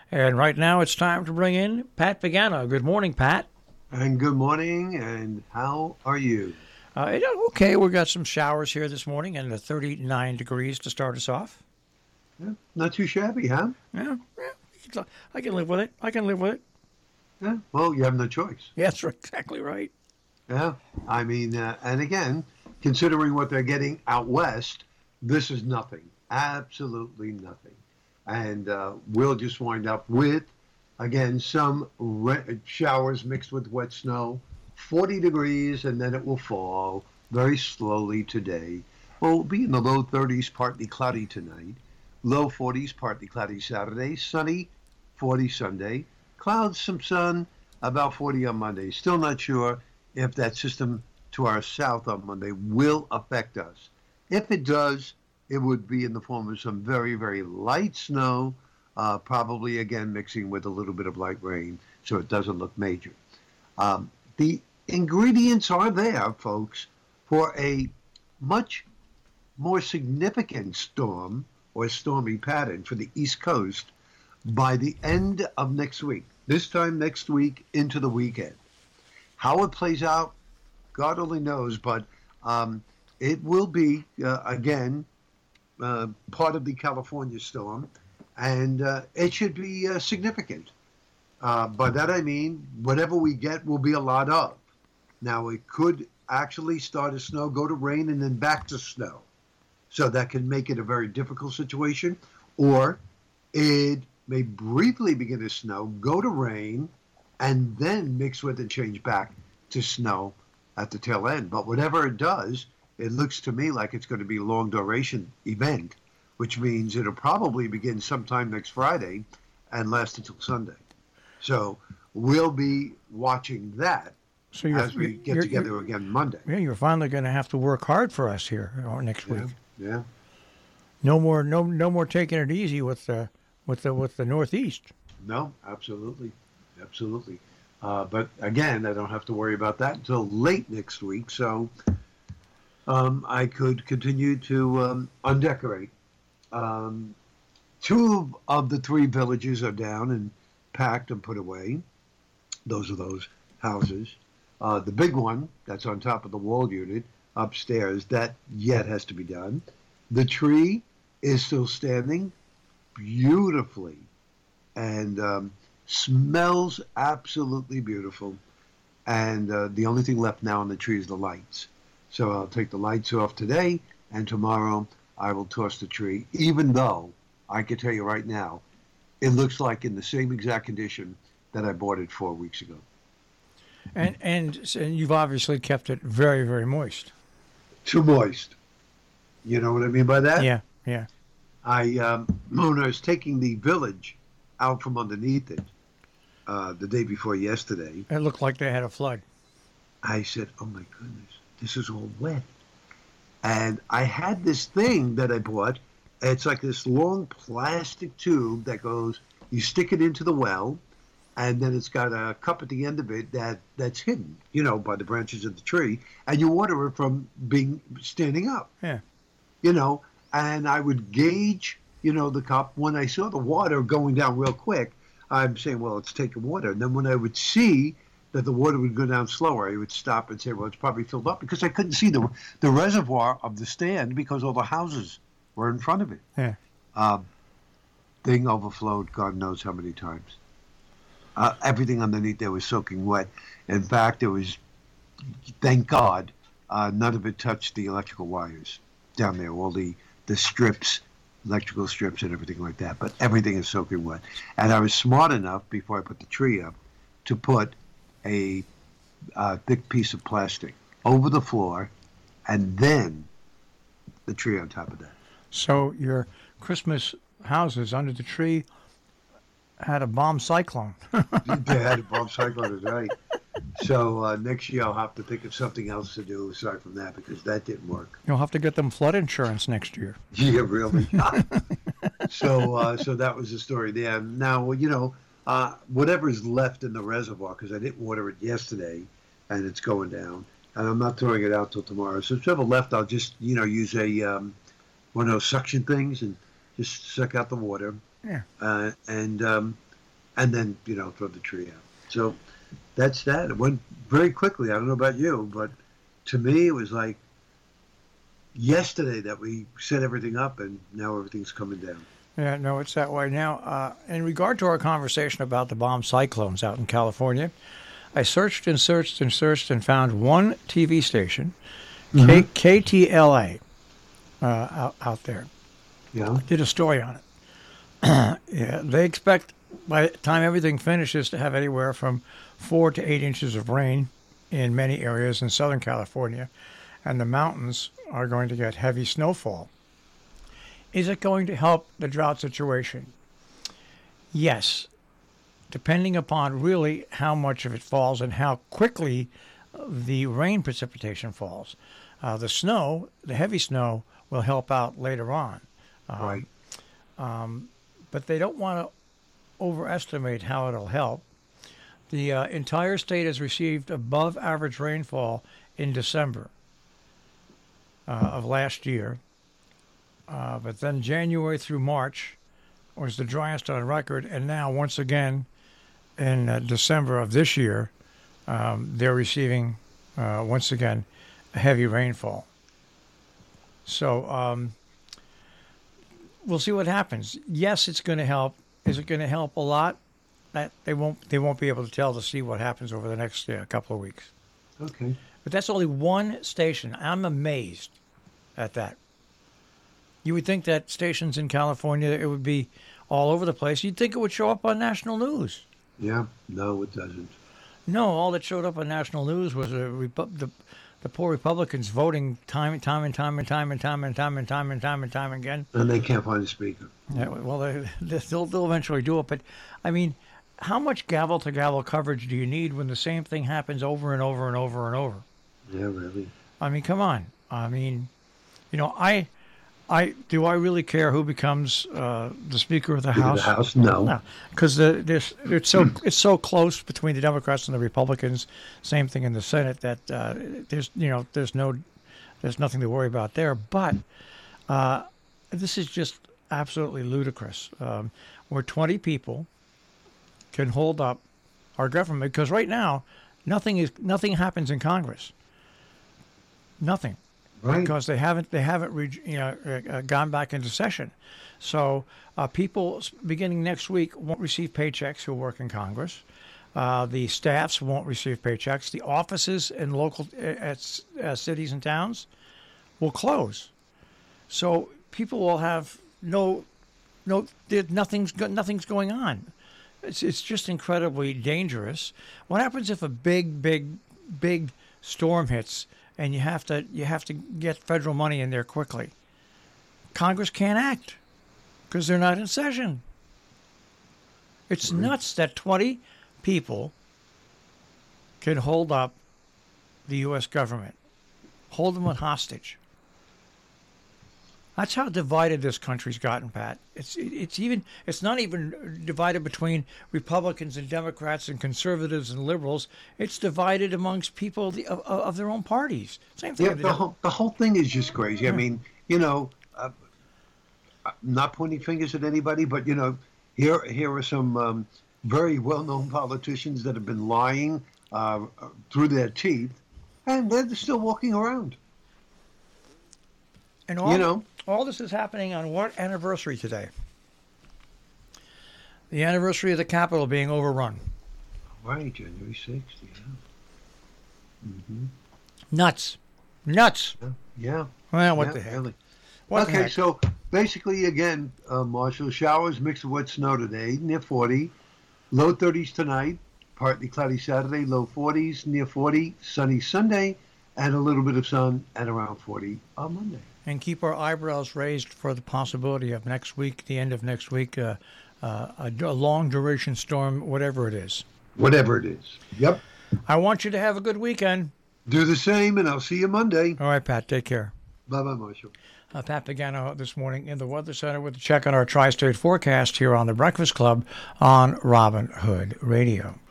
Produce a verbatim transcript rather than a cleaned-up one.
And right now it's time to bring in Pat Pagano. Good morning, Pat. And good morning, and how are you? Uh, you know, okay, we've got some showers here this morning and the thirty-nine degrees to start us off. Yeah, not too shabby, huh? Yeah, yeah, I can live with it. I can live with it. Yeah, well, you have no choice. Yeah, that's exactly right. Yeah, I mean, uh, and again, considering what they're getting out west, this is nothing, absolutely nothing. And uh, we'll just wind up with, again, some re- showers mixed with wet snow, forty degrees, and then it will fall very slowly today. We'll be in the low thirties, partly cloudy tonight. Low forties, partly cloudy Saturday. Sunny, forty Sunday. Clouds, some sun, about forty on Monday. Still not sure if that system to our south on Monday will affect us. If it does, it would be in the form of some very, very light snow, uh, probably again mixing with a little bit of light rain, so it doesn't look major. Um, the ingredients are there, folks, for a much more significant storm or stormy pattern for the East Coast by the end of next week. This time next week into the weekend. How it plays out, God only knows, but um, it will be, uh, again, uh, part of the California storm, and uh, it should be uh, significant. Uh, by that I mean, whatever we get will be a lot of. Now, it could actually start as snow, go to rain, and then back to snow. So that can make it a very difficult situation. Or it may briefly begin to snow, go to rain, and then mix with and change back to snow at the tail end. But whatever it does, it looks to me like it's going to be a long duration event, which means it'll probably begin sometime next Friday and last until Sunday. So we'll be watching that So you're, as we get you're, together you're, again Monday. Yeah, you're finally going to have to work hard for us here uh, next Yeah, week. yeah. No more, no, no more taking it easy with the, with the, with the Northeast. No, absolutely, absolutely. Uh, but again, I don't have to worry about that until late next week. So um, I could continue to um, undecorate. Um, two of the three villages are down and packed and put away. Those are those houses. Uh, the big one that's on top of the wall unit upstairs, that yet has to be done. The tree is still standing beautifully and um, smells absolutely beautiful. And uh, the only thing left now on the tree is the lights. So I'll take the lights off today, and tomorrow I will toss the tree, even though I can tell you right now, it looks like in the same exact condition that I bought it four weeks ago. And, and and you've obviously kept it very, very moist. Too moist. You know what I mean by that? Yeah, yeah. I, um, when I was taking the village out from underneath it uh, the day before yesterday, It looked like they had a flood. I said, oh my goodness, this is all wet. And I had this thing that I bought. It's like this long plastic tube that goes, you stick it into the well, and then it's got a cup at the end of it that, that's hidden, you know, by the branches of the tree, and you water it from being standing up. Yeah. You know, and I would gauge, you know, the cup. When I saw the water going down real quick, I'm saying, well, it's taking water. And then when I would see that the water would go down slower, I would stop and say, well, it's probably filled up, because I couldn't see the the reservoir of the stand because all the houses were in front of it. Yeah. Um, thing overflowed God knows how many times. Uh, everything underneath there was soaking wet. In fact, it was, thank God, uh, none of it touched the electrical wires down there, all the, the strips, electrical strips and everything like that. But everything is soaking wet. And I was smart enough, before I put the tree up, to put a, a thick piece of plastic over the floor and then the tree on top of that. So your Christmas houses under the tree had a bomb cyclone. They had a bomb cyclone today. So uh, next year I'll have to think of something else to do aside from that, because that didn't work. You'll have to get them flood insurance next year. Yeah, really. so uh, so that was the story there. Now, you know, uh, whatever's left in the reservoir, because I didn't water it yesterday, and it's going down, and I'm not throwing it out till tomorrow. So whatever left, I'll just, you know, use a um, one of those suction things and just suck out the water. Yeah. Uh, and um, and then, you know, throw the tree out. So that's that. It went very quickly. I don't know about you, but to me, it was like yesterday that we set everything up, and now everything's coming down. Yeah, no, it's that way. Now, uh, in regard to our conversation about the bomb cyclones out in California, I searched and searched and searched and found one T V station, Mm-hmm. K- K T L A, uh, out, out there. Yeah. Did a story on it. Yeah, they expect by the time everything finishes to have anywhere from four to eight inches of rain in many areas in Southern California, and the mountains are going to get heavy snowfall. Is it going to help the drought situation? Yes, depending upon really how much of it falls and how quickly the rain precipitation falls. Uh, the snow, the heavy snow, will help out later on. Um, Right. Um, but they don't want to overestimate how it'll help. The uh, entire state has received above average rainfall in December uh, of last year. Uh, but then January through March was the driest on record. And now, once again, in uh, December of this year, um, they're receiving, uh, once again, heavy rainfall. So um, we'll see what happens. Yes, it's going to help. Is it going to help a lot? That they won't. They won't be able to tell to see what happens over the next uh, couple of weeks. Okay. But that's only one station. I'm amazed at that. You would think that stations in California, it would be all over the place. You'd think it would show up on national news. Yeah. No, it doesn't. No, all that showed up on national news was a Repu- the the poor Republicans voting time and time and time and time and time and time and time and time and time again. And they can't find a speaker. Yeah, well, they, they'll they'll eventually do it. But I mean, how much gavel to gavel coverage do you need when the same thing happens over and over and over and over? Yeah, really. I mean, come on. I mean, you know, I, I do I really care who becomes uh, the Speaker of the Speaker of House? the House? No. No, because the, there's it's so it's so close between the Democrats and the Republicans. Same thing in the Senate that uh, there's you know there's no there's nothing to worry about there. But uh, this is just absolutely ludicrous. Um, where twenty people can hold up our government, because right now nothing is nothing happens in Congress. Nothing. Right. Because they haven't they haven't re, you know uh, gone back into session, so uh, people beginning next week won't receive paychecks who work in Congress. Uh, the staffs won't receive paychecks. The offices in local uh, at, uh, cities and towns will close. So people will have no no there, nothing's go, nothing's going on. It's it's just incredibly dangerous. What happens if a big big big storm hits? And you have to you have to get federal money in there quickly. Congress can't act because they're not in session. It's Right. nuts that twenty people can hold up the U S government, hold them hostage. That's how divided this country's gotten, Pat. It's it's even it's not even divided between Republicans and Democrats and conservatives and liberals. It's divided amongst people of, the, of, of their own parties. Same thing. Yeah, with the the Dem- whole, the whole thing is just crazy. I mean, you know, uh, I'm not pointing fingers at anybody, but, you know, here here are some um, very well-known politicians that have been lying uh, through their teeth, and they're still walking around. And all, You know. all this is happening on what anniversary today? The anniversary of the Capitol being overrun. Right, January sixth, yeah. Mm-hmm. Nuts. Nuts. Yeah. Well, what yeah, the heck? really. What the okay, heck? so basically, again, uh, Marshall, showers mixed with wet snow today, near forty. Low thirties tonight, partly cloudy Saturday, low forties, near forty. Sunny Sunday, and a little bit of sun at around forty on Monday. And keep our eyebrows raised for the possibility of next week, the end of next week, uh, uh, a, a long duration storm, whatever it is. Whatever it is. Yep. I want you to have a good weekend. Do the same, and I'll see you Monday. All right, Pat, take care. Bye-bye, Marshall. Uh, Pat Pagano this morning in the Weather Center with a check on our tri-state forecast here on the Breakfast Club on Robin Hood Radio.